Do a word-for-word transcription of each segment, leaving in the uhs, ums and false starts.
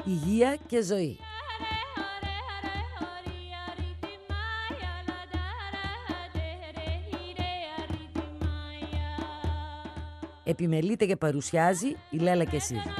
υγεία και ζωή. Επιμελείται και παρουσιάζει η Λέλα Κεσίδου.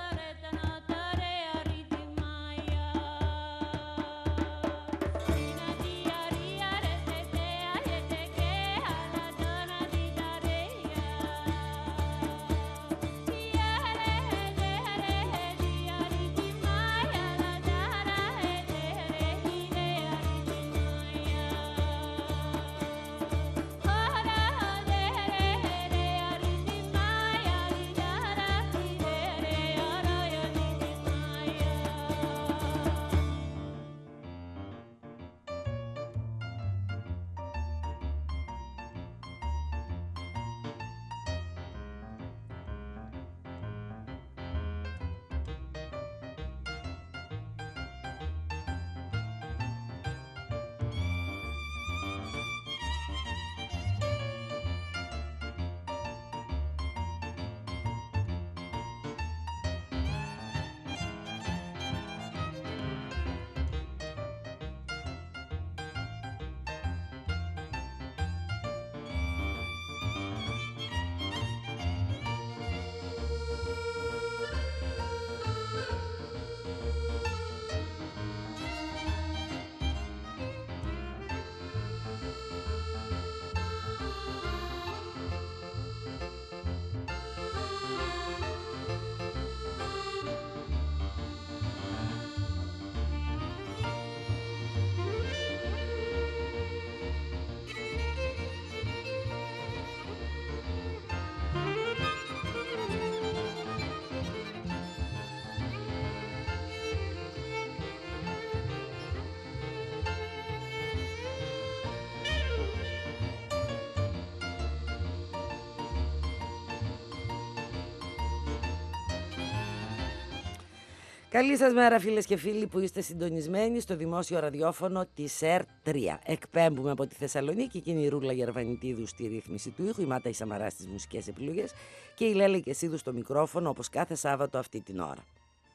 Καλή σας μέρα φίλες και φίλοι που είστε συντονισμένοι στο δημόσιο ραδιόφωνο της ΕΡ τρία. Εκπέμπουμε από τη Θεσσαλονίκη και είναι η Ρούλα Γερβανιτίδου στη ρύθμιση του ήχου, η Μάτα η Σαμαρά στις μουσικές επιλογές και η Λέλα Κεσίδου στο μικρόφωνο όπως κάθε Σάββατο αυτή την ώρα.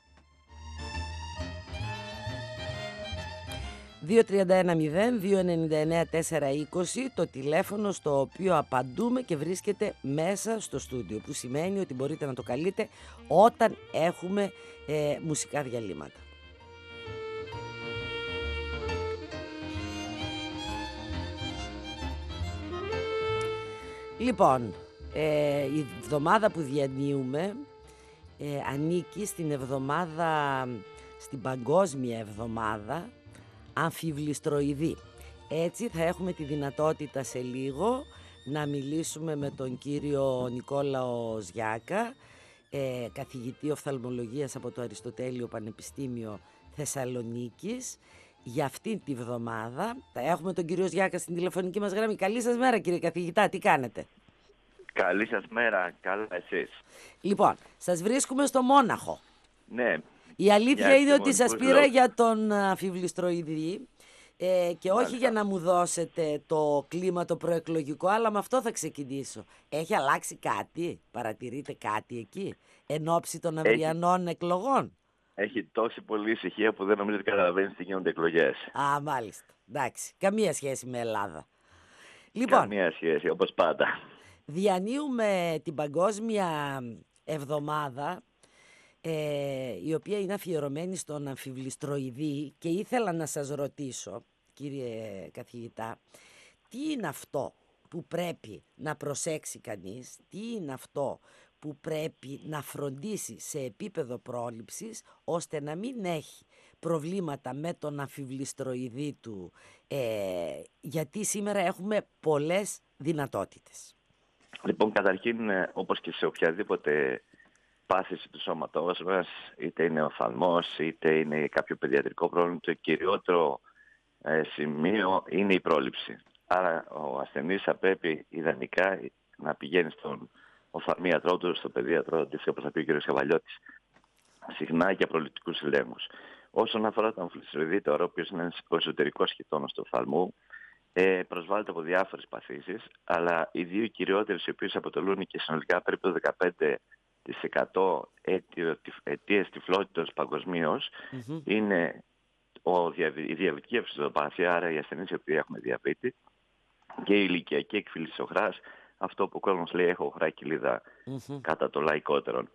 δύο τρία ένα μηδέν δύο εννιά εννιά τέσσερα είκοσι το τηλέφωνο στο οποίο απαντούμε και βρίσκεται μέσα στο στούντιο, που σημαίνει ότι μπορείτε να το καλείτε όταν έχουμε ε, μουσικά διαλύματα. Λοιπόν, ε, η εβδομάδα που διανύουμε ε, ανήκει στην εβδομάδα, στην παγκόσμια εβδομάδα αμφιβληστροειδή. Έτσι θα έχουμε τη δυνατότητα σε λίγο να μιλήσουμε με τον κύριο Νικόλαο Ζιάκα, ε, καθηγητή οφθαλμολογίας από το Αριστοτέλειο Πανεπιστήμιο Θεσσαλονίκης. Για αυτή τη βδομάδα θα έχουμε τον κύριο Ζιάκα στην τηλεφωνική μας γραμμή. Καλή σας μέρα κύριε καθηγητά, τι κάνετε? Καλή σας μέρα, καλά εσείς? Λοιπόν, σας βρίσκουμε στο Μόναχο. Ναι. Η αλήθεια είναι ότι σας πήρα για τον αμφιβληστροειδή ε, και όχι Μάλιστα. για να μου δώσετε το κλίμα το προεκλογικό, αλλά με αυτό θα ξεκινήσω. Έχει αλλάξει κάτι, παρατηρείτε κάτι εκεί, εν ώψη των αυριανών Έχει... εκλογών? Έχει τόση πολλή ησυχία που δεν νομίζω ότι καταλαβαίνεις τι γίνονται εκλογές. Α, μάλιστα. Εντάξει. Καμία σχέση με Ελλάδα. Λοιπόν, Καμία σχέση, όπως πάντα. Διανύουμε την παγκόσμια εβδομάδα, ε, η οποία είναι αφιερωμένη στον αμφιβληστροειδή, και ήθελα να σας ρωτήσω, κύριε καθηγητά, τι είναι αυτό που πρέπει να προσέξει κανείς, τι είναι αυτό που πρέπει να φροντίσει σε επίπεδο πρόληψης, ώστε να μην έχει προβλήματα με τον αμφιβληστροειδή του, ε, γιατί σήμερα έχουμε πολλές δυνατότητες. Λοιπόν, καταρχήν, όπως και σε οποιαδήποτε πάθηση του σώματός μας, είτε είναι οφθαλμός, είτε είναι κάποιο παιδιατρικό πρόβλημα, το κυριότερο ε, σημείο είναι η πρόληψη. Άρα ο ασθενής θα πρέπει ιδανικά να πηγαίνει στον οφθαλμίατρό του, στον παιδίατρό του, όπως θα πει ο κ. Καβαλιώτης, συχνά για προληπτικούς ελέγχους. Όσον αφορά τον αμφιβληστροειδή τώρα, ο οποίος είναι ο εσωτερικός χιτώνας του οφθαλμού, ε, προσβάλλεται από διάφορες παθήσεις, αλλά οι δύο κυριότερες, οι οποίες αποτελούν και συνολικά περίπου το δεκαπέντε τις εκατό αιτίες τυφλότητας παγκοσμίως Mm-hmm. είναι ο, η διαβητική ευσυδοπάθεια, άρα οι ασθενείς οι οποίοι έχουν διαβήτη, και η ηλικιακή εκφύλιση οχράς, αυτό που ο κόσμος λέει έχω οχρά κοιλίδα Mm-hmm. κατά το λαϊκότερον.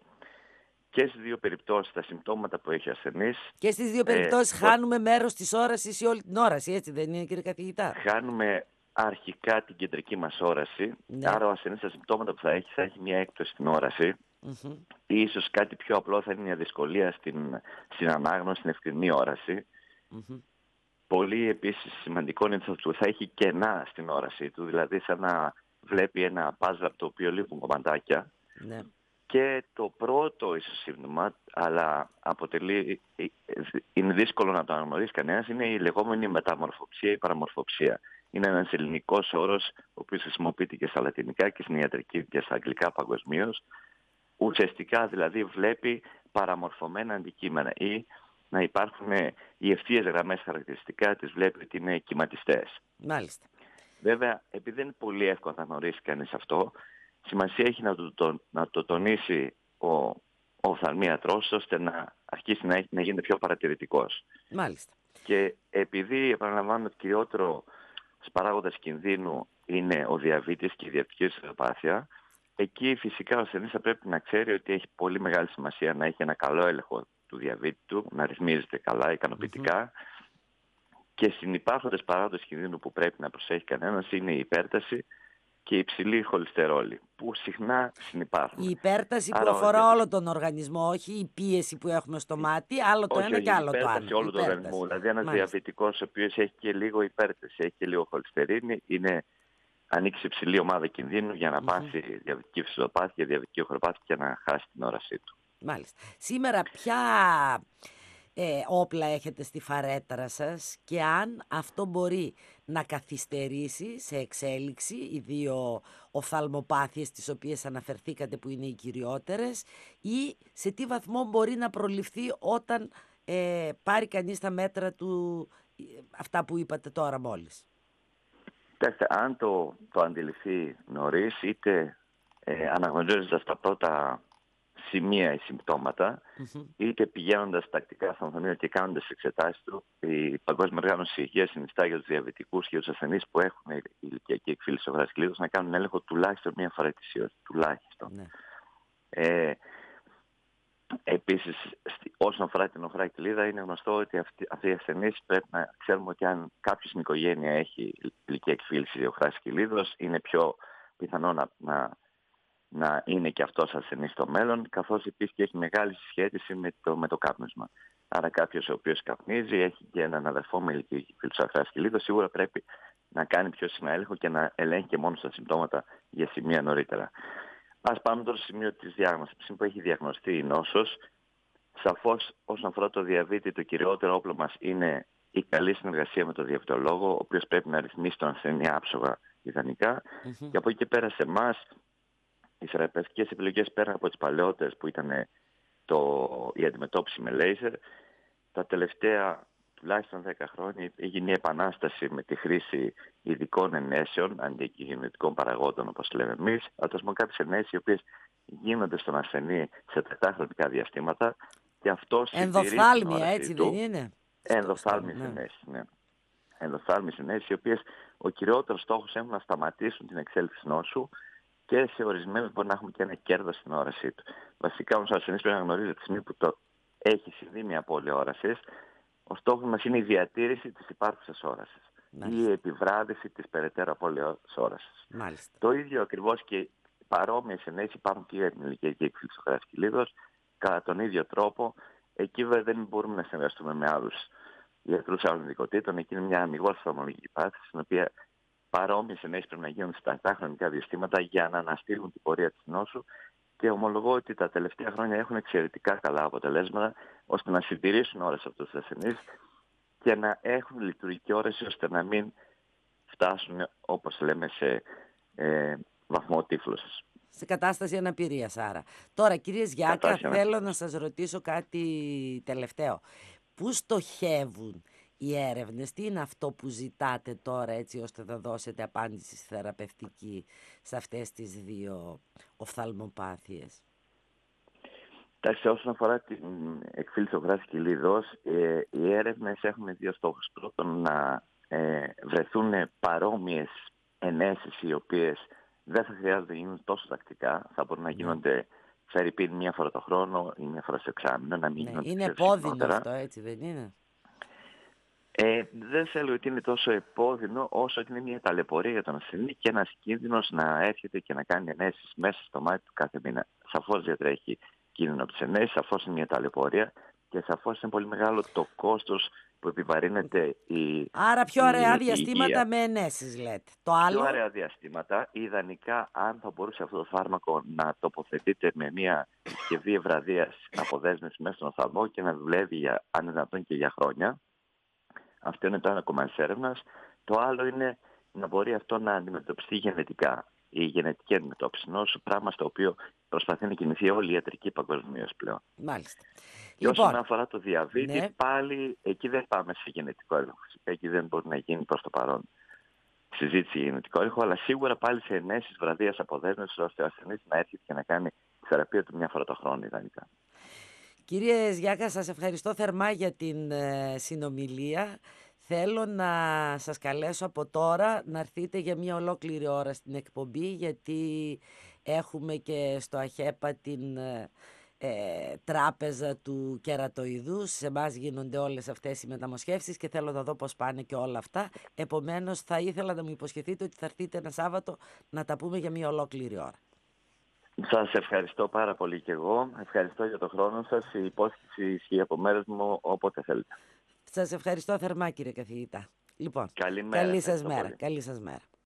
Και στις δύο περιπτώσεις τα συμπτώματα που έχει ο ασθενής... Και στις δύο περιπτώσεις ε, χάνουμε μέρος της όρασης ή όλη την όραση, έτσι δεν είναι, κύριε καθηγητά? Χάνουμε αρχικά την κεντρική μας όραση, Ναι. άρα ο ασθενής τα συμπτώματα που θα έχει θα έχει μια έκπτωση στην όραση. Mm-hmm. Ή ίσως κάτι πιο απλό θα είναι μια δυσκολία στην, στην ανάγνωση, στην ευκρινή όραση. Mm-hmm. Πολύ επίσης σημαντικό είναι ότι θα έχει κενά στην όραση του, δηλαδή σαν να βλέπει ένα πάζλ από το οποίο λείπουν κομματάκια. Ναι. Και το πρώτο ίσως σύμπτωμα, αλλά αποτελεί, είναι δύσκολο να το αναγνωρίσει κανένας, είναι η λεγόμενη μεταμορφοψία ή παραμορφοψία. Είναι ένας ελληνικός όρος, ο οποίος χρησιμοποιείται και στα λατινικά και στην ιατρική και στα αγγλικά παγκοσμίως. Ουσιαστικά δηλαδή βλέπει παραμορφωμένα αντικείμενα ή να υπάρχουν οι ευθείες γραμμές χαρακτηριστικά, τις βλέπει ότι είναι κυματιστές. Μάλιστα. Βέβαια, επειδή δεν είναι πολύ εύκολο να γνωρίσει κανείς αυτό, σημασία έχει να το, το, να το τονίσει ο, ο οφθαλμίατρος, ώστε να αρχίσει να, να γίνεται πιο παρατηρητικός. Μάλιστα. Και επειδή, επαναλαμβάνω, ότι κυριότερο παράγοντας κινδύνου είναι ο διαβήτης και η διαβητική ευσυδοπάθεια, εκεί φυσικά ο ασθενής θα πρέπει να ξέρει ότι έχει πολύ μεγάλη σημασία να έχει ένα καλό έλεγχο του διαβήτη του, να ρυθμίζεται καλά, ικανοποιητικά. Mm-hmm. Και συνυπάρχοντες παράγοντες κινδύνου που πρέπει να προσέχει κανένας είναι η υπέρταση και η υψηλή χολυστερόλη, που συχνά συνυπάρχουν. Η υπέρταση Άρα, που αφορά ο... όλο τον οργανισμό, όχι η πίεση που έχουμε στο μάτι, άλλο το όχι, ένα όχι, και άλλο το άλλο. Η υπέρταση όλου του οργανισμού. Δηλαδή ένας διαβητικός ο οποίος έχει και λίγο υπέρταση, έχει και λίγο χολυστερίνη, είναι ανοίξει υψηλή ομάδα κινδύνου για να mm-hmm. πάσει διαβητική ευσυδοπάθεια, διαβητική οχροπάθεια και να χάσει την όρασή του. Μάλιστα. Σήμερα ποια ε, όπλα έχετε στη φαρέτρα σας και αν αυτό μπορεί να καθυστερήσει σε εξέλιξη οι δύο οφθαλμοπάθειες τις οποίες αναφερθήκατε που είναι οι κυριότερες, ή σε τι βαθμό μπορεί να προληφθεί όταν ε, πάρει κανείς τα μέτρα του, αυτά που είπατε τώρα μόλις? Κοιτάξτε, αν το, το αντιληφθεί νωρίς, είτε ε, αναγνωρίζοντας τα πρώτα σημεία ή συμπτώματα, mm-hmm. είτε πηγαίνοντας τακτικά στον οφθαλμίο και κάνοντας εξετάσεις του, η Παγκόσμια Οργάνωση Υγείας συνιστά για τους διαβητικούς και τους ασθενείς που έχουν ηλικιακή εκφύλιση οχράς κοιλίδος να κάνουν έλεγχο τουλάχιστον μία φορά ετησίως. Τουλάχιστον. Mm-hmm. Ε, Επίσης, όσον αφορά την οχρά κοιλίδα, είναι γνωστό ότι αυτοί, αυτοί οι ασθενείς πρέπει να ξέρουμε ότι αν κάποιος στην οικογένεια έχει ηλικιακή εκφύλιση οχράς κοιλίδος, είναι πιο πιθανό να, να, να είναι και αυτός ασθενής στο μέλλον, καθώς επίσης και έχει μεγάλη συσχέτιση με το, με το κάπνισμα. Άρα κάποιος ο οποίος καπνίζει, έχει και έναν αδερφό με ηλικιακή εκφύλιση οχράς κοιλίδος, σίγουρα πρέπει να κάνει πιο συχνά έλεγχο και να ελέγχει και μόνο στα συμπτώματα για σημεία νωρίτερα. Ας πάμε τώρα στο σημείο της διάγνωσης. Που έχει διαγνωστεί η νόσος, σαφώς όσον αφορά το διαβήτη, το κυριότερο όπλο μας είναι η καλή συνεργασία με τον διαβητολόγο, ο οποίος πρέπει να ρυθμίσει τον ασθενή άψογα ιδανικά. Mm-hmm. Και από εκεί και πέρα σε εμάς, οι θεραπευτικές επιλογές πέρα από τις παλαιότερες που ήταν το, η αντιμετώπιση με λέιζερ, τα τελευταία τουλάχιστον δέκα χρόνια έχει γίνει επανάσταση με τη χρήση ειδικών ενέσεων, αντικειμενικών παραγόντων όπως λέμε εμείς, αλλά κάποιες ενέσεις οι οποίες γίνονται στον ασθενή σε τετρά χρονικά διαστήματα και αυτό ενδοφθάλμια, έτσι του, δεν είναι? Ενδοφθάλμιες ναι. ενέσεις, ναι. Ενδοφθάλμιες ενέσεις οι οποίες ο κυριότερος στόχος έχουν να σταματήσουν την εξέλιξη νόσου και σε ορισμένους μπορεί να έχουμε και ένα κέρδος στην όρασή του. Βασικά όμως ο ασθενής πρέπει να γνωρίζει τη στιγμή που το έχει συμβεί μια απώλεια όρασης. Ο στόχος μας είναι η διατήρηση της υπάρχουσας όρασης ή η επιβράδυση της περαιτέρω απώλειας όρασης. Μάλιστα. Το ίδιο ακριβώς και παρόμοιες ενέσεις υπάρχουν και για την ηλικιακή εκφύλιση οχράς κοιλίδος. Κατά τον ίδιο τρόπο, εκεί βέβαια δεν μπορούμε να συνεργαστούμε με άλλους ιατρούς άλλων ειδικοτήτων. Εκεί είναι μια αμιγώς οφθαλμολογική πάθηση, στην οποία παρόμοιες ενέσεις πρέπει να γίνουν στα τακτά χρονικά διαστήματα για να αναστείλουν την πορεία της νόσου. Και ομολογώ ότι τα τελευταία χρόνια έχουν εξαιρετικά καλά αποτελέσματα ώστε να συντηρήσουν ώρες αυτούς τους ασθενείς και να έχουν λειτουργική όραση ώστε να μην φτάσουν, όπως λέμε, σε ε, βαθμό τύφλωσης. Σε κατάσταση αναπηρίας άρα. Τώρα, κύριε Ζιάκα, θέλω να σας ρωτήσω κάτι τελευταίο. Πού στοχεύουν οι έρευνες, τι είναι αυτό που ζητάτε τώρα έτσι ώστε να δώσετε απάντηση θεραπευτική σε αυτές τις δύο οφθαλμοπάθειες? Εντάξει, όσον αφορά την εκφύλιση οχράς κυλίδος, ε, οι έρευνες έχουν δύο στόχους. Πρώτον, να ε, βρεθούν παρόμοιες ενέσεις οι οποίες δεν θα χρειάζεται να γίνουν τόσο τακτικά. Θα μπορούν να Ναι. γίνονται φερειπίν μία φορά το χρόνο ή μία φορά στο εξάμηνο, να μην Ναι. γίνονται Είναι πιο επώδυνο συχνότερα. αυτό, έτσι δεν είναι? Ε, δεν θέλω ότι είναι τόσο επώδυνο όσο ότι είναι μια ταλαιπωρία για τον ασθενή και ένας κίνδυνος να έρχεται και να κάνει ενέσεις μέσα στο μάτι του κάθε μήνα. Σαφώς διατρέχει κίνδυνο από τις ενέσεις, σαφώς είναι μια ταλαιπωρία και σαφώς είναι πολύ μεγάλο το κόστος που επιβαρύνεται η, Άρα πιο η, αραιά η διαστήματα υγεία. με ενέσεις λέτε. Το Πιο άλλο? ωραία διαστήματα, ιδανικά αν θα μπορούσε αυτό το φάρμακο να τοποθετείται με μια συσκευή ευραδίας αποδέσμευση μέσα στον οφθαλμό και να δουλεύει για, αν είναι δυνατόν και για χρόνια. Αυτό είναι το ένα κομμάτι της έρευνας. Το άλλο είναι να μπορεί αυτό να αντιμετωπιστεί γενετικά. Η γενετική αντιμετώπιση ενός πράγμα στο οποίο προσπαθεί να κινηθεί όλη η ιατρική παγκοσμίως πλέον. Μάλιστα. Και όσον Λοιπόν, αφορά το διαβήτη, ναι. πάλι εκεί δεν πάμε σε γενετικό έλεγχο. Φυσικά εκεί δεν μπορεί να γίνει προς το παρόν συζήτηση για γενετικό έλεγχο, αλλά σίγουρα πάλι σε ενέσεις βραδίας αποδέσμευσης, ώστε ο ασθενής να έρχεται και να κάνει τη θεραπεία του μια φορά το χρόνο ιδανικά. Κύριε Ζιάκα, σας ευχαριστώ θερμά για την ε, συνομιλία. Θέλω να σας καλέσω από τώρα να έρθετε για μια ολόκληρη ώρα στην εκπομπή, γιατί έχουμε και στο ΑΧΕΠΑ την ε, ε, τράπεζα του κερατοειδούς. Σε εμάς γίνονται όλες αυτές οι μεταμοσχεύσεις και θέλω να δω πώς πάνε και όλα αυτά. Επομένως θα ήθελα να μου υποσχεθείτε ότι θα έρθετε ένα Σάββατο να τα πούμε για μια ολόκληρη ώρα. Σας ευχαριστώ πάρα πολύ και εγώ. Ευχαριστώ για τον χρόνο σας. Η υπόσχεση ισχύει από μέρος μου όποτε θέλετε. Σας ευχαριστώ θερμά κύριε καθηγητά. Λοιπόν, Καλή μέρα. καλή σας Ευχαριστώ μέρα. πολύ. Καλή σας μέρα.